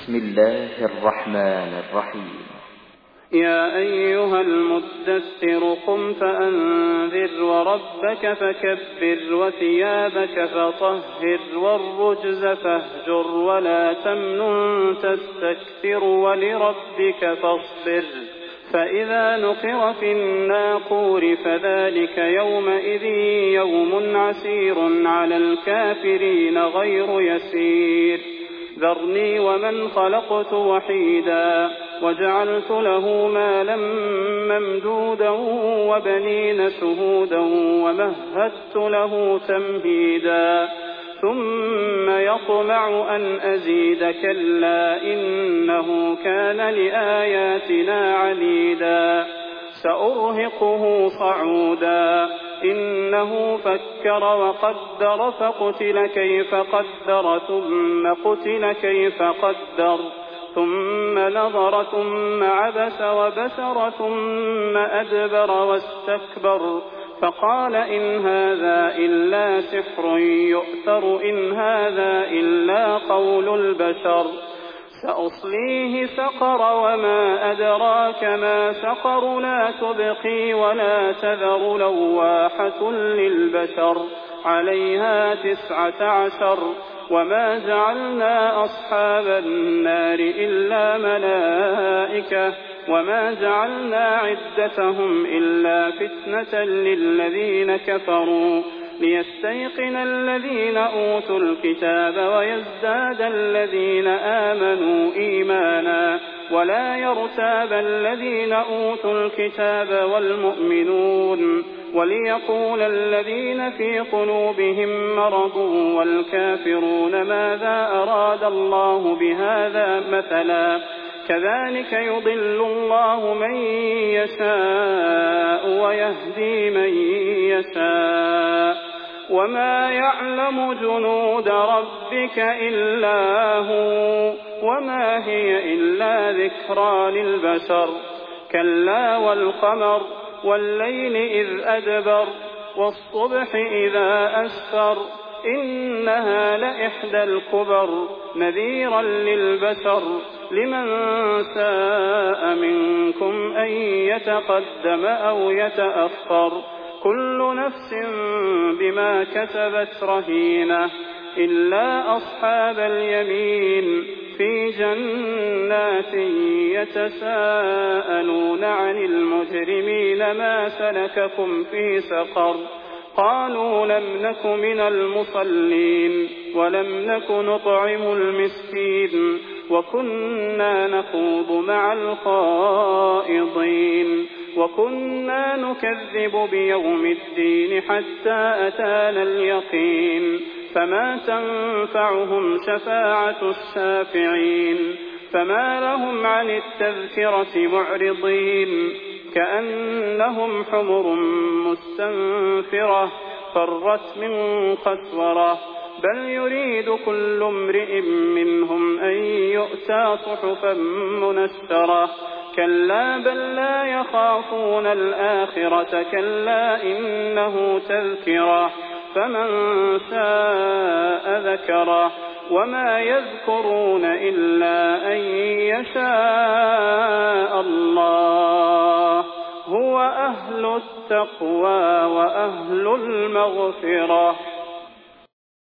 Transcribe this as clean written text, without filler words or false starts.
بسم الله الرحمن الرحيم. يا أيها المدثر قم فأنذر وربك فكبر وثيابك فطهر والرجز فاهجر ولا تمنن تستكثر ولربك فاصبر فإذا نقر في الناقور فذلك يومئذ يوم عسير على الكافرين غير يسير ذرني ومن خلقت وحيدا وجعلت له مالا ممدودا وبنين شهودا ومهدت له تمهيدا ثم يطمع أن أزيد كلا إنه كان لآياتنا عنيدا سأرهقه صعودا إنه فكر وقدر فقتل كيف قدر ثم قتل كيف قدر ثم نظر ثم عبس وبسر ثم أدبر واستكبر فقال إن هذا إلا سحر يؤثر إن هذا إلا قول البشر سأصليه سقر وما أدراك ما سقر لا تبقي ولا تذر لواحة للبشر عليها 19 وما جعلنا أصحاب النار إلا ملائكة وما جعلنا عدتهم إلا فتنة للذين كفروا ليستيقن الذين أوتوا الكتاب ويزداد الذين آمنوا إيمانا ولا يرتاب الذين أوتوا الكتاب والمؤمنون وليقول الذين في قلوبهم مرض والكافرون ماذا أراد الله بهذا مثلا كذلك يضل الله من يشاء ويهدي من يشاء وما يعلم جنود ربك إلا هو وما هي إلا ذكرى للبشر كلا والقمر والليل إذ أدبر والصبح إذا أسفر إنها لإحدى الكبر نذيرا للبشر لمن شاء منكم أن يتقدم أو يتأخر كل نفس بما كسبت رهينة إلا أصحاب اليمين في جنات يتساءلون عن المجرمين ما سلككم في سقر قالوا لم نك من المصلين ولم نك نطعم المسكين وكنا نخوض مع الخائضين وكنا نكذب بيوم الدين حتى أتانا اليقين فما تنفعهم شفاعة الشافعين فما لهم عن التذكرة معرضين كأنهم حمر مستنفرة فرت من قسورة بل يريد كل امرئ منهم أن يؤتى صحفا منشرة كلا بل لا يخافون الآخرة كلا إنه تذكرة فمن شاء ذكره وما يذكرون إلا أن يشاء الله هو أهل التقوى وأهل المغفرة.